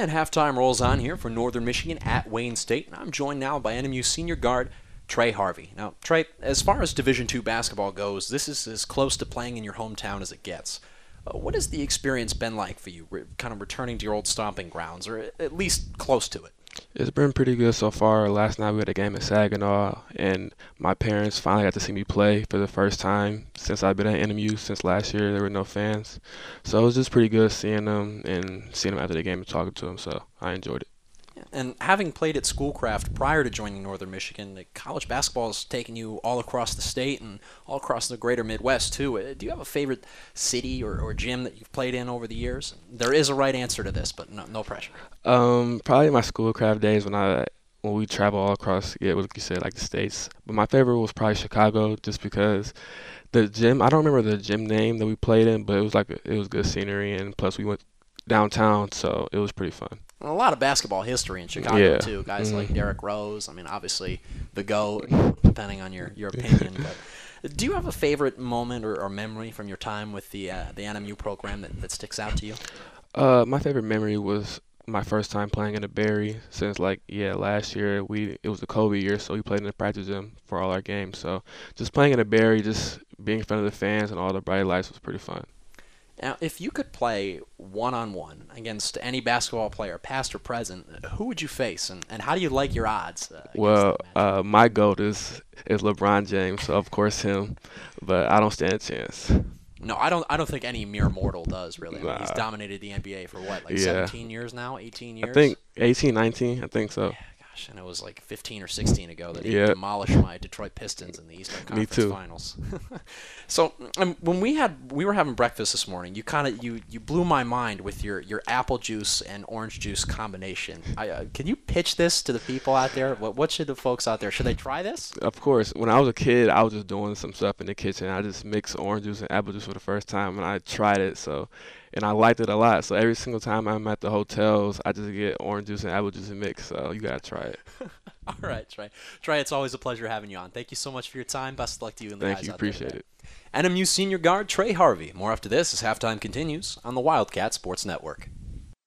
And halftime rolls on here for Northern Michigan at Wayne State, and I'm joined now by NMU senior guard Trey Harvey. Now, Trey, as far as Division II basketball goes, this is as close to playing in your hometown as it gets. What has the experience been like for you, kind of returning to your old stomping grounds, or at least close to it? It's been pretty good so far. Last night we had a game at Saginaw, and my parents finally got to see me play for the first time since I've been at NMU since last year. There were no fans. So it was just pretty good seeing them and seeing them after the game and talking to them, so I enjoyed it. And having played at Schoolcraft prior to joining Northern Michigan, college basketball has taken you all across the state and all across the greater Midwest, too. Do you have a favorite city or gym that you've played in over the years? There is a right answer to this, but no pressure. Probably my Schoolcraft days when we travel all across, like you said, like the states. But my favorite was probably Chicago, just because the gym. I don't remember the gym name that we played in, but it was good scenery, and plus we went downtown, so it was pretty fun. And a lot of basketball history in Chicago, too. Guys like Derrick Rose. I mean, obviously the GOAT, depending on your opinion. But do you have a favorite moment or memory from your time with the NMU program that sticks out to you? My favorite memory was my first time playing in the Berry since last year it was the COVID year, so we played in the practice gym for all our games. So just playing in the Berry, just being in front of the fans and all the bright lights was pretty fun. Now, if you could play one-on-one against any basketball player, past or present, who would you face, and how do you like your odds? My GOAT is LeBron James, so of course him, but I don't stand a chance. No, I don't think any mere mortal does, really. I mean, Nah. he's dominated the NBA for 17 years now, 18 years? I think 18, 19, I think so. Yeah, gosh, and it was like 15 or 16 ago that he Yeah. demolished my Detroit Pistons in the Eastern Me Conference too. Finals. So when we were having breakfast this morning, you blew my mind with your apple juice and orange juice combination. Can you pitch this to the people out there? What should the folks out there, should they try this? Of course, when I was a kid, I was just doing some stuff in the kitchen. I just mixed orange juice and apple juice for the first time, and I tried it, and I liked it a lot. So every single time I'm at the hotels, I just get orange juice and apple juice and mix. So you gotta try it. All right, Trey. Trey, it's always a pleasure having you on. Thank you so much for your time. Best of luck to you and the Thank guys you, out there appreciate today. it. NMU senior guard Trey Harvey. More after this as halftime continues on the Wildcat Sports Network.